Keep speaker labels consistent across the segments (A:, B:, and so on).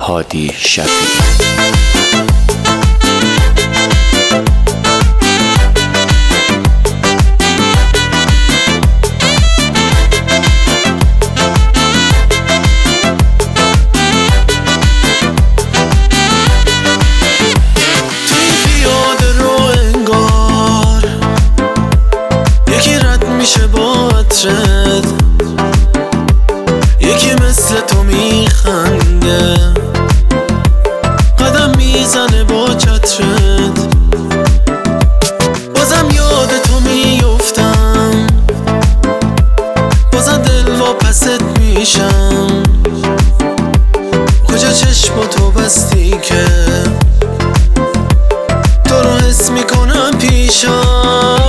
A: هادی شفیعی.
B: یکی مثل تو میخنده، قدم میزنه با چترت، بازم یاد تو میفتم، بازم دل واپست میشم. کجا چشماتو بستی که تو رو حس میکنم پیشم.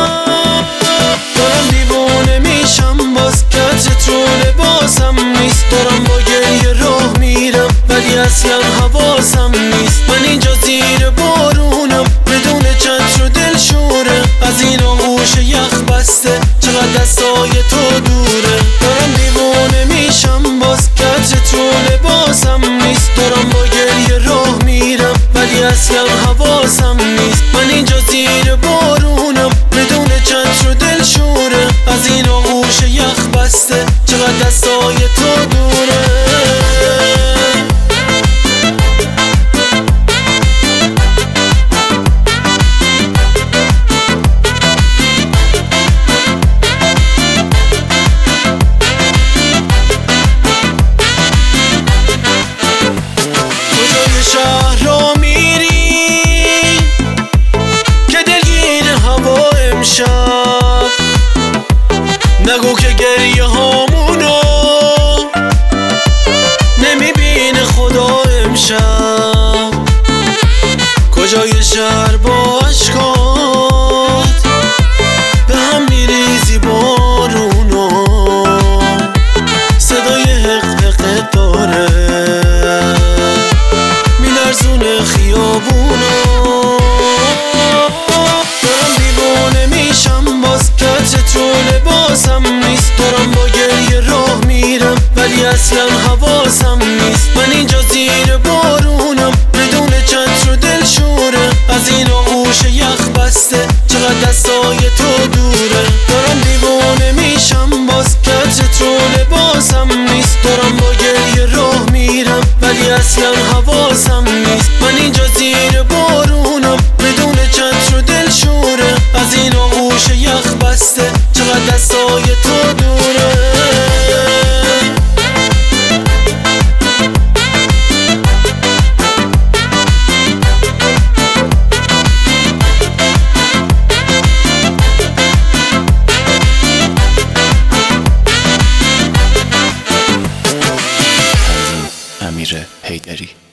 B: دارم با گریه راه میرم ولی اصلا حواسم نیست. من اینجا زیر بارونم بدون چتر و دلشوره، از این آغوش یخ بسته چقدر دستای تو دوره. دارم دیوانه میشم باز که تو لباسم نیست. دارم با گریه راه میرم ولی اصلا حواسم نیست. من اینجا زیر بارونم بدون چتر و دلشوره، از این آغوش یخ بسته چقدر دستای تو دوره. کجای شهر را میری که دلگیر هوا امشب؟ نگو که گریه هامونو نمیبینه خدا امشب. کجای شهر با عشقات به هم میریزی بارونو، صدای حق حق داره میلرزونه خیابونو. دارم دیوانه میشم باز که تو لباسم نیست. دارم با گریه راه میرم ولی اصلا حواسم نیست. من اینجا زیر بارونم بدون چتر و دلشوره، از این آغوش یخ بسته چقدر دستای تو دوره. دارم دیوانه میشم باز که تو لباسم نیست. دارم با گریه راه میرم ولی اصلا حواسم نیست. من اینجا زیر بارونم بدون چتر و دلشوره، از این آغوش یخ بسته چقدر دستای تو دوره.
A: امیر حیدری.